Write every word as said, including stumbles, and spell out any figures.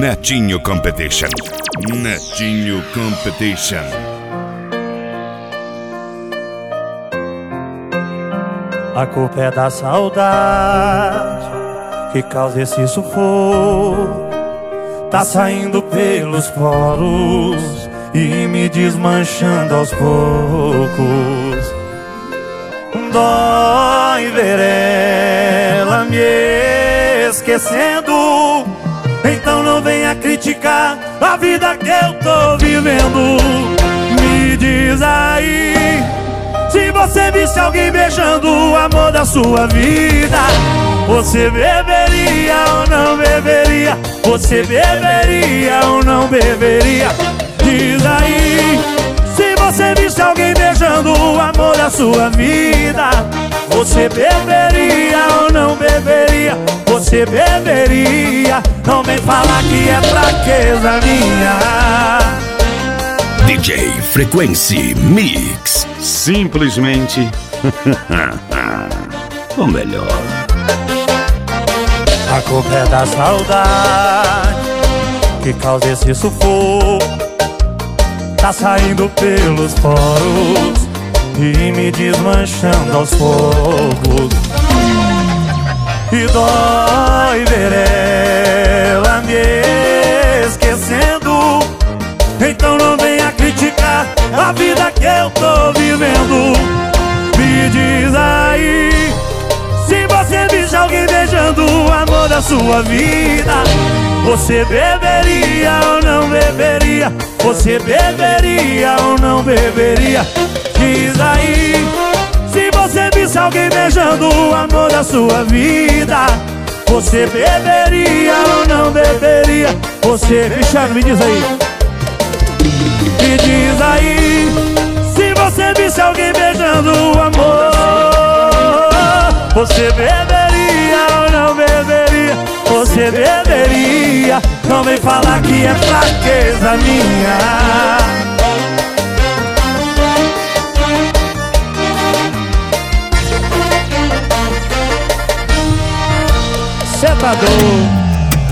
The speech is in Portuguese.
Netinho Competition. Netinho Competition. A culpa é da saudade que causa esse sufoco. Tá saindo pelos poros e me desmanchando aos poucos. Dói ver ela me esquecendo. Então não venha criticar a vida que eu tô vivendo. Me diz aí, se você visse alguém beijando o amor da sua vida, você beberia ou não beberia? Você beberia ou não beberia? Diz aí, se você visse alguém beijando o amor da sua vida, você beberia ou não beberia? Você beberia? Não vem falar que é fraqueza minha. D J Frequency Mix. Simplesmente o melhor. A culpa é da saudade que causa esse sufoco. Tá saindo pelos poros e me desmanchando aos poucos. E dói ver ela me esquecendo. Então não venha criticar a vida que eu tô vivendo. Me diz aí, se você visse alguém beijando o amor da sua vida, você beberia ou não beberia? Você beberia ou não beberia? Diz aí, se você visse alguém beijando o amor da sua vida, você beberia ou não beberia? Você, Cristiano, me diz aí. Me diz aí, se você visse alguém beijando o amor, você beberia ou não beberia? Você beberia? Não vem falar que é fraqueza minha. Cê tá doido?